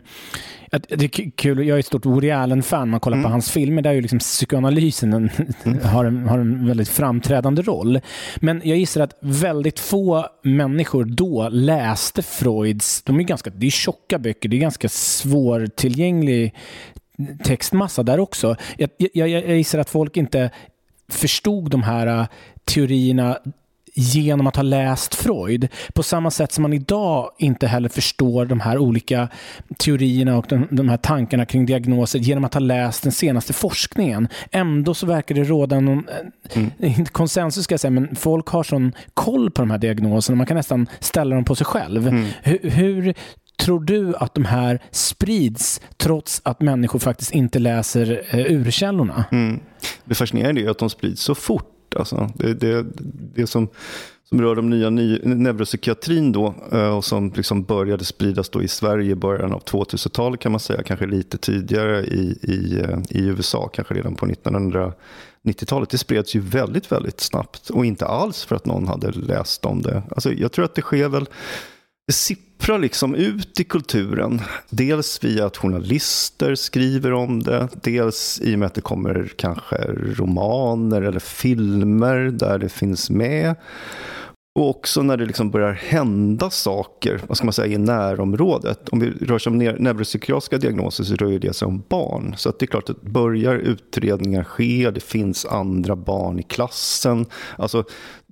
det är kul, jag är ett stort Woody Allen-fan, man kollar mm. på hans filmer, där är ju liksom psykoanalysen en, mm. har, en, har en väldigt framträdande roll. Men jag gissar att väldigt få människor då läste Freuds, de är ganska, det är tjocka böcker, det är ganska svårtillgänglig textmassa där också. Jag, jag, jag gissar att folk inte förstod de här teorierna genom att ha läst Freud, på samma sätt som man idag inte heller förstår de här olika teorierna och de, de här tankarna kring diagnoser genom att ha läst den senaste forskningen. Ändå så verkar det råda någon mm. konsensus, ska jag säga, men folk har sån koll på de här diagnoserna, man kan nästan ställa dem på sig själv. Mm. Hur, hur tror du att de här sprids trots att människor faktiskt inte läser eh, urkällorna? Mm. Det fascinerande är att de sprids så fort. Alltså, det, det, det som, som rör de nya ny, neuropsykiatrin då, och som liksom började spridas då i Sverige i början av tvåtusentalet kan man säga, kanske lite tidigare i, i, i U S A, kanske redan på nittonhundranittiotalet. Det spreds ju väldigt, väldigt snabbt och inte alls för att någon hade läst om det. Alltså, jag tror att det sker väl, det sipprar liksom ut i kulturen. Dels via att journalister skriver om det. Dels i och med att det kommer kanske romaner eller filmer där det finns med. Och också när det liksom börjar hända saker, vad ska man säga, i närområdet. Om vi rör sig om neuropsykiatriska diagnoser så rör det sig om barn. Så att det är klart att börjar utredningar ske, det finns andra barn i klassen. Alltså,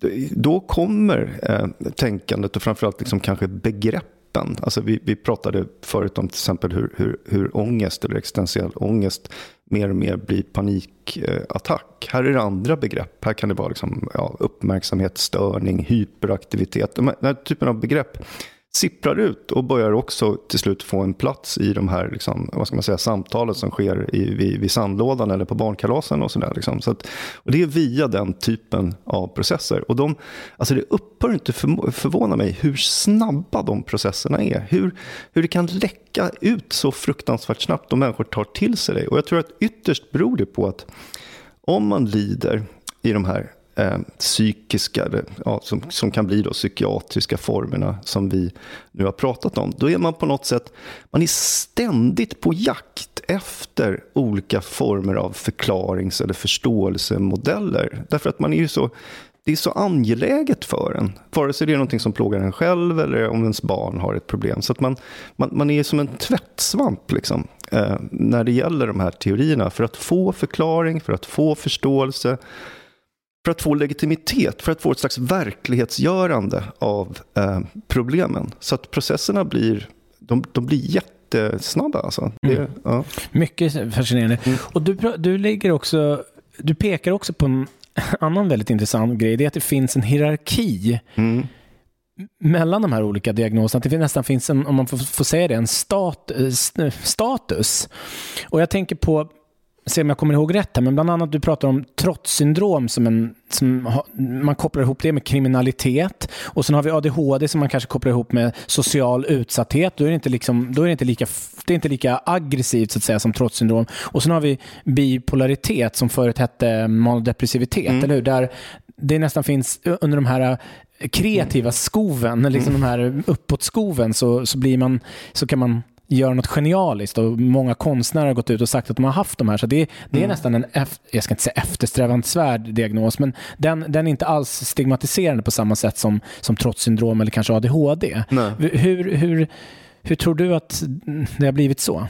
då kommer eh, tänkandet och framförallt liksom kanske begreppen. Alltså vi, vi pratade förut om till exempel hur, hur, hur ångest eller existentiell ångest mer och mer blir panikattack. Här är det andra begrepp. Här kan det vara liksom, ja, uppmärksamhetsstörning, hyperaktivitet. Den här typen av begrepp sipprar ut och börjar också till slut få en plats i de här liksom, vad ska man säga, samtalen som sker i, vid, vid sandlådan eller på barnkalasen och sådär. Liksom. Så att, och det är via den typen av processer. Och de, alltså det upphör inte för, förvåna mig hur snabba de processerna är. Hur, hur det kan läcka ut så fruktansvärt snabbt och människor tar till sig det. Och jag tror att ytterst beror det på att om man lider i de här Eh, psykiska, ja, som, som kan bli då psykiatriska formerna som vi nu har pratat om, då är man på något sätt, man är ständigt på jakt efter olika former av förklarings- eller förståelsemodeller. Därför att man är ju så, det är så angeläget för en. Vare sig det är någonting som plågar en själv eller om ens barn har ett problem. Så att man, man, man är som en tvättsvamp liksom, eh, när det gäller de här teorierna. För att få förklaring, för att få förståelse, för att få legitimitet, för att få ett slags verklighetsgörande av eh, problemen. Så att processerna blir, de, de blir jättesnabba. Alltså. Det, mm. ja. Mycket fascinerande. Mm. Och du, du, lägger också, du pekar också på en annan väldigt intressant grej. Det är att det finns en hierarki mm. mellan de här olika diagnoserna. Att det nästan finns en, om man får, får säga det, en stat, status. Och jag tänker på, se om jag kommer ihåg rätt här, men bland annat du pratar om trotssyndrom som en, som ha, man kopplar ihop det med kriminalitet, och sen har vi A D H D som man kanske kopplar ihop med social utsatthet. Då är det inte liksom, då är det inte lika, det är inte lika aggressivt så att säga som trotssyndrom. Och sen har vi bipolaritet som förut hette manodepressivitet, mm. eller hur? Där det nästan finns under de här kreativa skoven, liksom mm. de här uppåtskoven, så så blir man, så kan man gör något genialiskt, och många konstnärer har gått ut och sagt att de har haft de här, så det, det är mm. nästan en, jag ska inte säga eftersträvansvärd diagnos, men den, den är inte alls stigmatiserande på samma sätt som, som trotssyndrom eller kanske A D H D. Nej. Hur, hur, hur tror du att det har blivit så?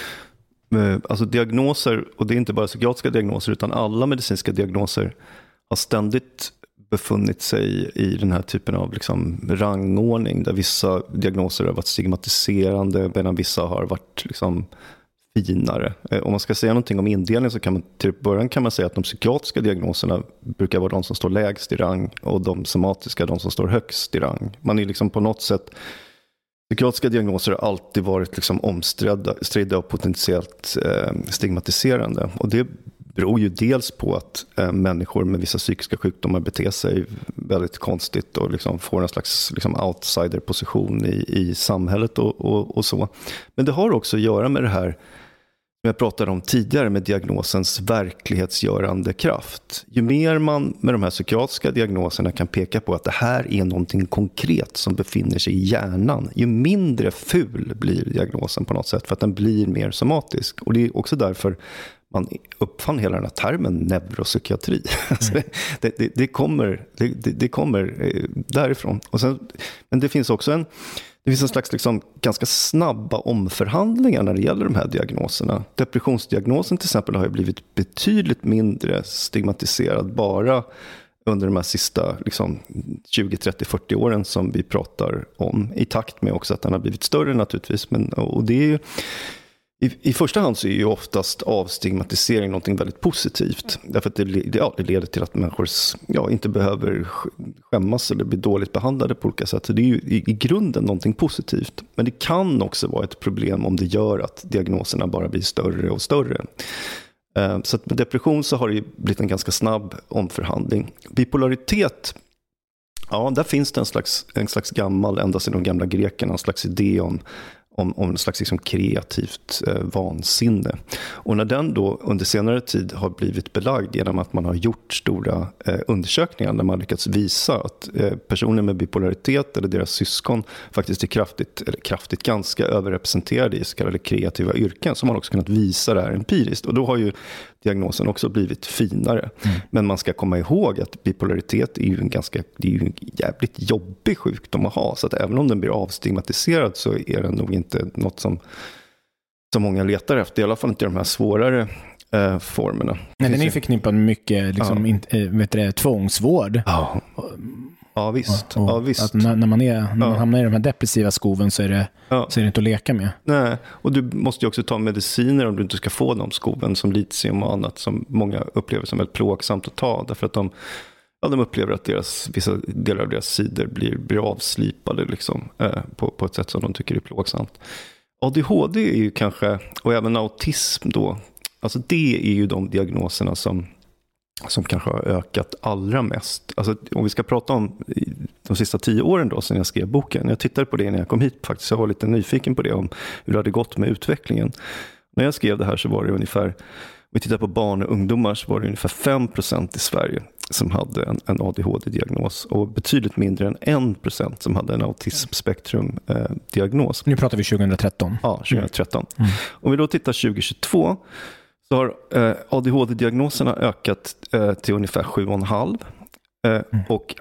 Alltså diagnoser, och det är inte bara psykiatriska diagnoser utan alla medicinska diagnoser har ständigt befunnit sig i den här typen av liksom rangordning där vissa diagnoser har varit stigmatiserande medan vissa har varit liksom finare. Om man ska säga någonting om indelning så kan man till början kan man säga att de psykiatriska diagnoserna brukar vara de som står lägst i rang och de somatiska de som står högst i rang. Man är liksom på något sätt, psykiatriska diagnoser har alltid varit liksom omstridda stridda och potentiellt eh, stigmatiserande, och det beror ju dels på att eh, människor med vissa psykiska sjukdomar beter sig väldigt konstigt och liksom får en slags liksom, outsider-position i, i samhället och, och, och så. Men det har också att göra med det här som jag pratade om tidigare, med diagnosens verklighetsgörande kraft. Ju mer man med de här psykiatriska diagnoserna kan peka på att det här är någonting konkret som befinner sig i hjärnan, ju mindre ful blir diagnosen på något sätt, för att den blir mer somatisk. Och det är också därför man uppfann hela den här termen neuropsykiatri. Mm. det, det, det, kommer, det, det kommer därifrån. Och sen, men det finns också en, det finns en slags liksom ganska snabba omförhandlingar när det gäller de här diagnoserna. Depressionsdiagnosen till exempel har ju blivit betydligt mindre stigmatiserad bara under de här sista liksom, tjugo, trettio, fyrtio åren som vi pratar om. I takt med också att den har blivit större naturligtvis. Men, och det är ju, I, I första hand så är ju oftast avstigmatisering någonting väldigt positivt. Därför att det, det, ja, det leder till att människor ja, inte behöver skämmas eller bli dåligt behandlade på olika sätt. Så det är ju i, i grunden någonting positivt. Men det kan också vara ett problem om det gör att diagnoserna bara blir större och större. Så att med depression så har det ju blivit en ganska snabb omförhandling. Bipolaritet, ja, där finns det en slags, en slags gammal, ända sedan de gamla grekerna, en slags idé om Om, om en slags liksom kreativt eh, vansinne. Och när den då under senare tid har blivit belagd genom att man har gjort stora eh, undersökningar där man lyckats visa att eh, personer med bipolaritet eller deras syskon faktiskt är kraftigt, eller kraftigt ganska överrepresenterade i så kallade kreativa yrken, så har man också kunnat visa det här empiriskt. Och då har ju diagnosen också blivit finare. Mm. Men man ska komma ihåg att bipolaritet är ju en ganska, det är ju en jävligt jobbig sjukdom att ha. Så att även om den blir avstigmatiserad så är den nog inte något som, som många letar efter. I alla fall inte de här svårare eh, formerna. Nej, den är ju förknippad med mycket liksom, ja. in, äh, vet du, tvångsvård. Ja. Ja visst. Och, och ja, visst. Att när, när, man, är, när man ja. hamnar i de här depressiva skoven så är, det, ja. så är det inte att leka med. Nej, och du måste ju också ta mediciner om du inte ska få de skoven som litium och annat som många upplever som väldigt plågsamt att ta. Därför att de, ja, de upplever att deras, vissa delar av deras sidor blir, blir avslipade liksom, eh, på, på ett sätt som de tycker är plågsamt. A D H D är ju kanske, och även autism då, alltså det är ju de diagnoserna som som kanske har ökat allra mest. Alltså, om vi ska prata om de sista tio åren då, sedan jag skrev boken. Jag tittade på det när jag kom hit faktiskt. Jag var lite nyfiken på det, om hur det hade gått med utvecklingen. När jag skrev det här så var det ungefär, om vi tittar på barn och ungdomar, så var det ungefär fem procent i Sverige som hade en, en A D H D-diagnos och betydligt mindre än en procent som hade en autismspektrum-diagnos. Nu pratar vi tjugohundratretton. Ja, tjugohundratretton. Mm. Om vi då tittar tjugohundratjugotvå så har eh, A D H D-diagnoserna ökat eh, till ungefär sju komma fem. Eh, mm. Och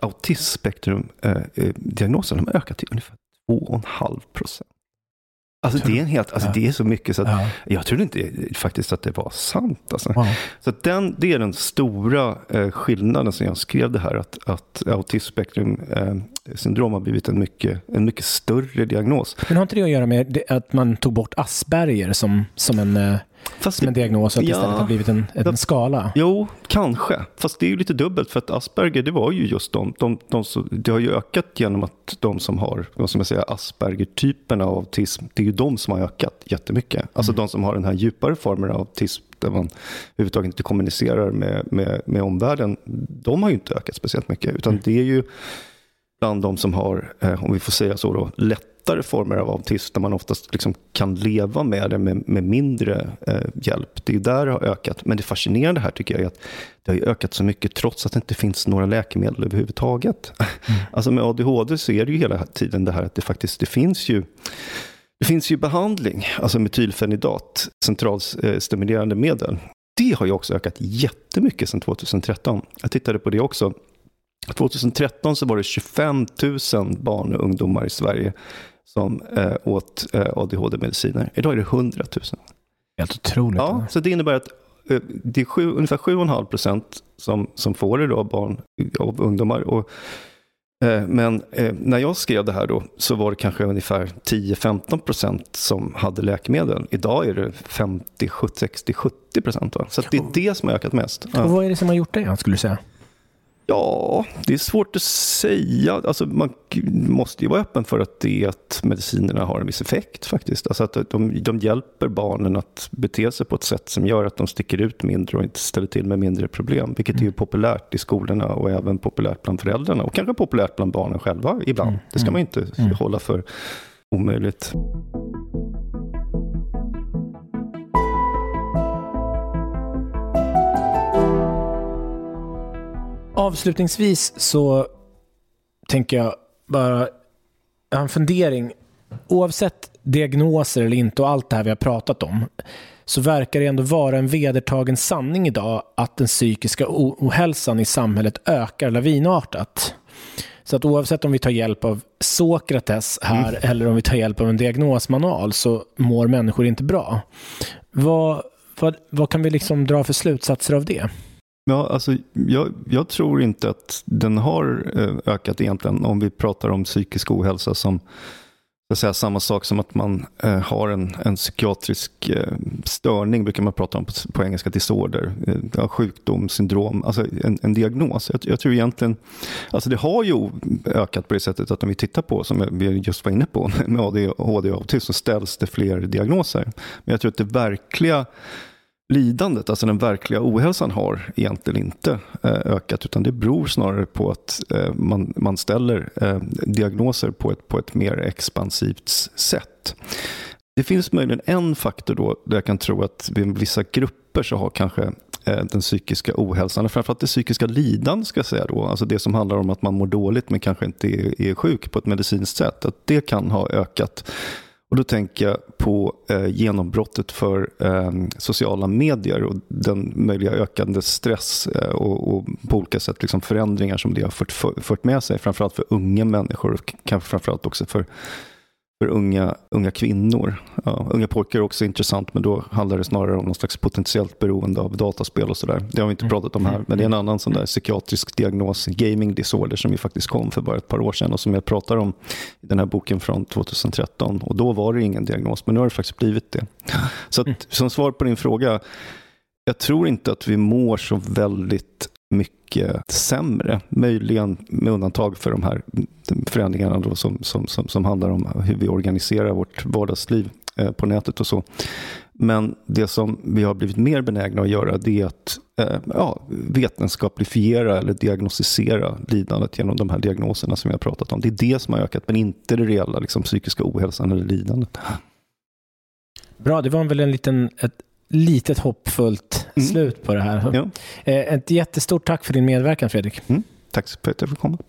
autismspektrumdiagnosen eh, har ökat till ungefär två komma fem procent. Alltså det är en helt, alltså ja. det är så mycket så att ja. jag trodde inte faktiskt att det var sant. Alltså. Ja. Så att den, det är den stora eh, skillnaden som jag skrev det här, att, att autismspektrum eh, syndrom har blivit en mycket, en mycket större diagnos. Men har inte det att göra med det, att man tog bort Asperger som, som en... Eh... Fast som en diagnos, att ja, istället har blivit en, en skala? Jo, kanske. Fast det är ju lite dubbelt, för att Asperger, det var ju just de, de, de som, det har ju ökat genom att de som har, vad ska man säga, Asperger-typen av autism, det är ju de som har ökat jättemycket. Alltså mm. de som har den här djupare formen av autism, där man överhuvudtaget inte kommunicerar med, med, med omvärlden, de har ju inte ökat speciellt mycket, utan mm. det är ju bland de som har, eh, om vi får säga så då, lätt former av autism där man oftast liksom kan leva med det med, med mindre eh, hjälp. Det är ju där det har ökat. Men det fascinerande här tycker jag är att det har ju ökat så mycket trots att det inte finns några läkemedel överhuvudtaget. Mm. Alltså med A D H D så är det ju hela tiden det här att det faktiskt det finns ju det finns ju behandling, alltså metylfenidat, centralstimulerande medel. Det har ju också ökat jättemycket sedan tjugohundratretton. Jag tittade på det också. tjugohundratretton så var det tjugofem tusen barn och ungdomar i Sverige som eh, åt eh, A D H D-mediciner. Idag är det hundra tusen. Helt otroligt. Ja, eller? Så det innebär att eh, det är sju, ungefär sju komma fem procent som, som får det då, barn och ungdomar. Och, eh, men eh, när jag skrev det här då så var det kanske ungefär tio till femton procent som hade läkemedel. Idag är det femtio, sjuttio, sextio, sjuttio procent. Va? Så att det är det som har ökat mest. Ja. Och vad är det som har gjort det, jag skulle säga? Ja, det är svårt att säga. Alltså man måste ju vara öppen för att, det, att medicinerna har en viss effekt faktiskt. Alltså att de, de hjälper barnen att bete sig på ett sätt som gör att de sticker ut mindre och inte ställer till med mindre problem. Vilket är ju populärt i skolorna och även populärt bland föräldrarna. Och kanske populärt bland barnen själva ibland. Mm. Det ska man inte mm. hålla för omöjligt. Avslutningsvis så tänker jag bara jag har en fundering. Oavsett diagnoser eller inte och allt det här vi har pratat om, så verkar det ändå vara en vedertagen sanning idag att den psykiska ohälsan i samhället ökar lavinartat. Så att oavsett om vi tar hjälp av Sokrates här mm. eller om vi tar hjälp av en diagnosmanual så mår människor inte bra. Vad, vad, vad kan vi liksom dra för slutsatser av det? Ja, alltså, jag, jag tror inte att den har ökat egentligen om vi pratar om psykisk ohälsa som jag säga, samma sak som att man eh, har en, en psykiatrisk eh, störning, brukar man prata om på, på engelska, disorder, eh, sjukdom, syndrom, alltså en, en diagnos. Jag, jag tror egentligen, alltså det har ju ökat på det sättet att om vi tittar på, som vi just var inne på, med A D H D och autism så ställs det fler diagnoser. Men jag tror att det verkliga lidandet, alltså den verkliga ohälsan har egentligen inte eh, ökat, utan det beror snarare på att eh, man, man ställer eh, diagnoser på ett, på ett mer expansivt sätt. Det finns möjligen en faktor då där jag kan tro att vid vissa grupper så har kanske eh, den psykiska ohälsan, framförallt det psykiska lidandet ska jag säga då, alltså det som handlar om att man mår dåligt men kanske inte är, är sjuk på ett medicinskt sätt, att det kan ha ökat. Och då tänker jag på eh, genombrottet för eh, sociala medier och den möjliga ökande stress eh, och, och på olika sätt liksom förändringar som det har fört, för, fört med sig. Framförallt för unga människor och kanske framförallt också för, för unga, unga kvinnor. Ja, unga pojkar är också intressant, men då handlar det snarare om någon slags potentiellt beroende av dataspel och sådär. Det har vi inte pratat om här, men det är en annan sån där psykiatrisk diagnos, gaming disorder, som ju faktiskt kom för bara ett par år sedan och som jag pratar om i den här boken från tjugohundratretton. Och då var det ingen diagnos, men nu har det faktiskt blivit det. Så att, som svar på din fråga, jag tror inte att vi mår så väldigt mycket sämre, möjligen med undantag för de här förändringarna då som, som, som, som handlar om hur vi organiserar vårt vardagsliv eh, på nätet och så. Men det som vi har blivit mer benägna att göra, det är att eh, ja, vetenskaplifiera eller diagnostisera lidandet genom de här diagnoserna som vi har pratat om. Det är det som har ökat, men inte det reella liksom, psykiska ohälsan eller lidandet. Bra, det var väl en liten ett litet hoppfullt mm. slut på det här. Ja. Ett jättestort tack för din medverkan, Fredrik. Mm. Tack för att jag fick komma.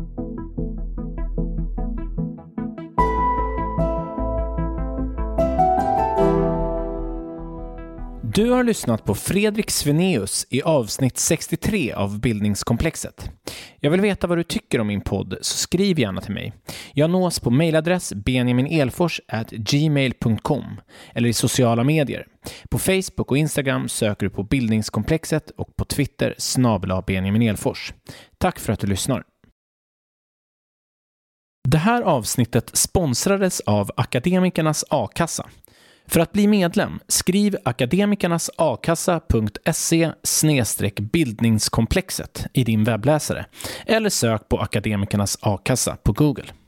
Du har lyssnat på Fredrik Svenaeus i avsnitt sextiotre av Bildningskomplexet. Jag vill veta vad du tycker om min podd, så skriv gärna till mig. Jag nås på mejladress benjaminelfors at gmail dot com eller i sociala medier. På Facebook och Instagram söker du på Bildningskomplexet och på Twitter snabel-a Benjamin Elfors. Tack för att du lyssnar. Det här avsnittet sponsrades av Akademikernas A-kassa. För att bli medlem, skriv akademikernasakassa punkt se snedstreck bildningskomplexet i din webbläsare eller sök på Akademikernas A-kassa på Google.